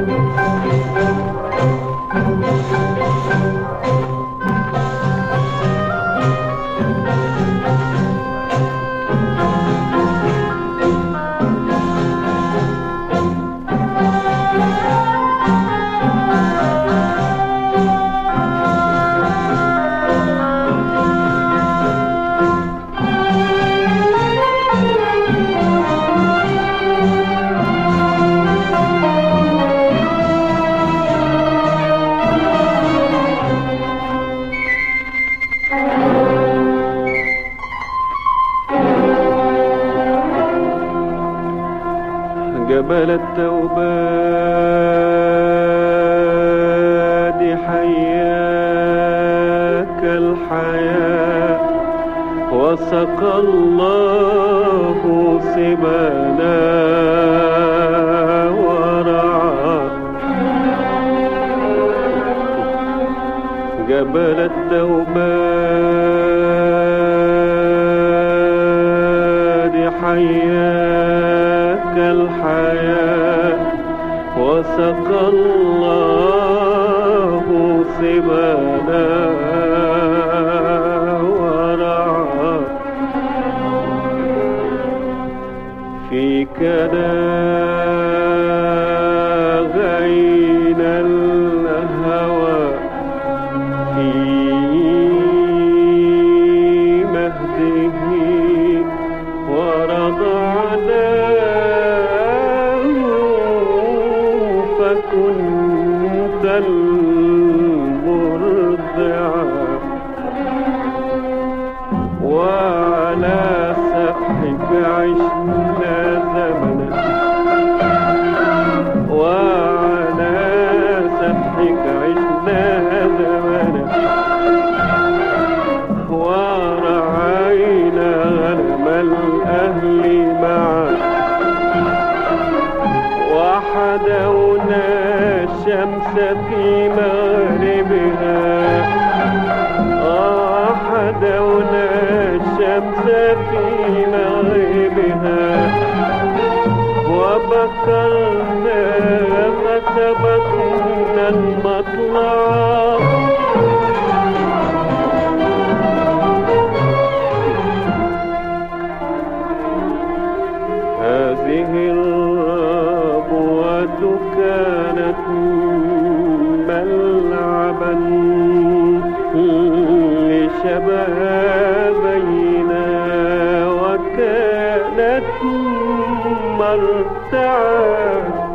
جبل التوباد حياك الحياة وسقى الله سبانا ورعاه. جبل التوباد حياك الحياة وسقى الله سبانا ورعاه. فيك ناغينا الهوى في مهده ورضعناه فكنت المرضعة. وعلى سفحك عشنا زمنا وعلى سفحك عشنا زمنا ورعينا غنم الأهل معا وحدونا الشمس في مغربها حدونا الشمس في مغربها وبكرنا فسبقنا المطلع. هذه الربوة كانت ملعبا لشبابينا وكانت مرتعا.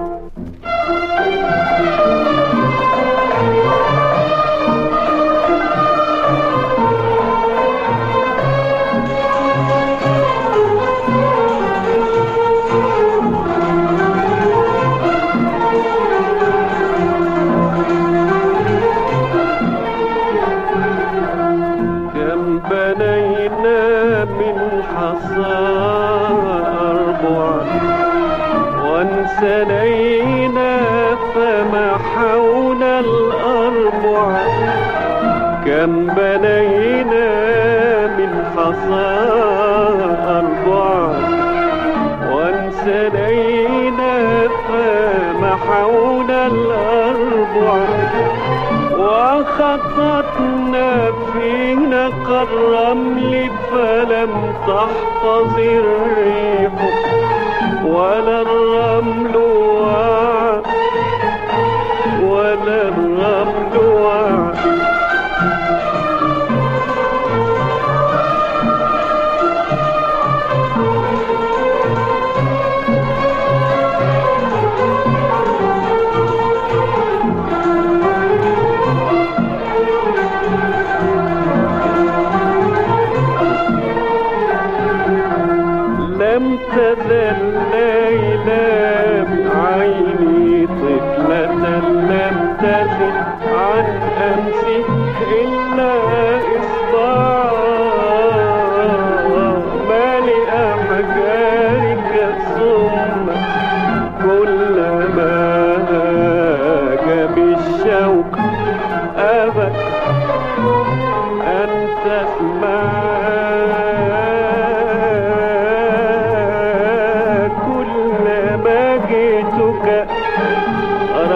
بنينا من حصى أربعا وانسلينا فمحونا الأربعا. كم بنينا من حصى أربعا وانسلينا فمحونا الأربعا. وخططنا في نقى الرمل فلم تحفظ الريح ولا الرمل وعى ولا الرمل وعى. لم تزل ليلى بعيني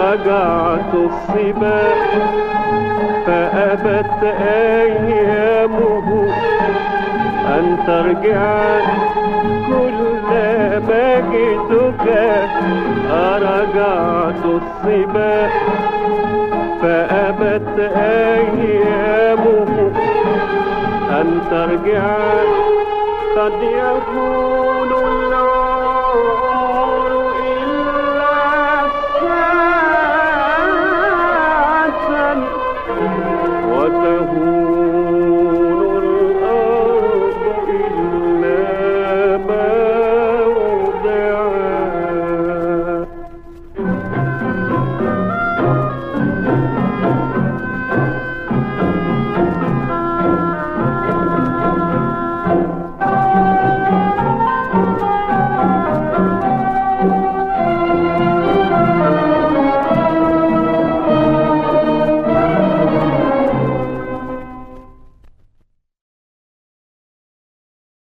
رجعت السباق فأبت أيامه أن ترجع كلما جئتك رجعت السباق فأبت أيامه أن ترجع قد يكون